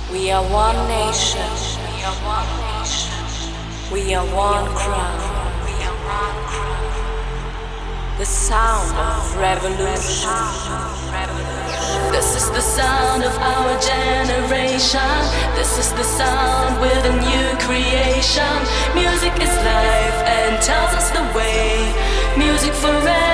We are one nation. We are one crown. The sound of revolution. This is the sound of our generation. This is the sound with a new creation. Music is life and tells us the way. Music forever.